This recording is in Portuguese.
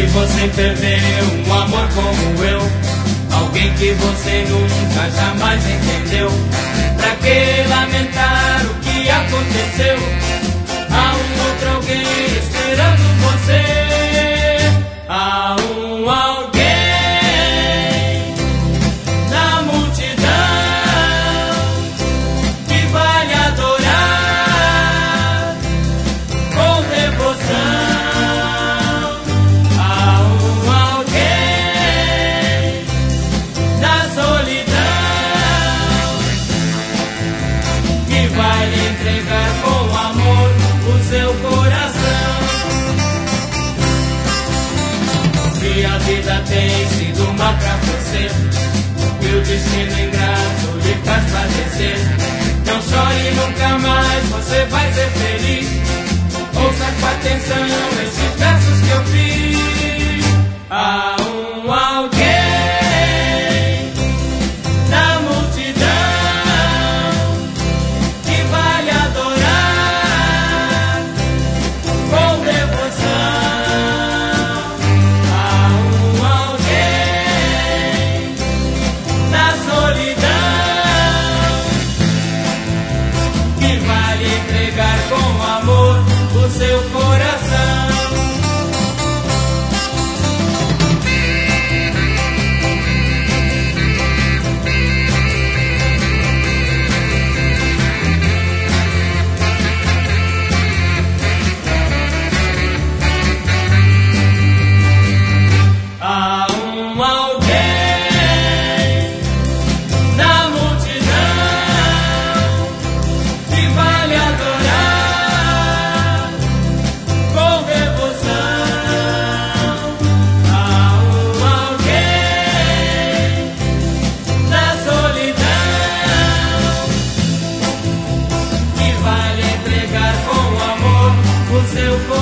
você perdeu um amor como eu, alguém que você nunca jamais entendeu. Pra que lamentar o que aconteceu? Há um outro alguém esperando você. Há um alguém na multidão que vai lhe adorar com devoção. Vai lhe entregar com amor o seu coração. Se a vida tem sido má pra você e o destino ingrato lhe faz padecer, não chore nunca mais, você vai ser feliz. Ouça com atenção esses versos que eu fiz. Há um alguém na multidão com amor o seu coração. Há um alguém na multidão que vai lhe adorar com devoção. Há um alguém na solidão que vai lhe entregar com amor o seu coração.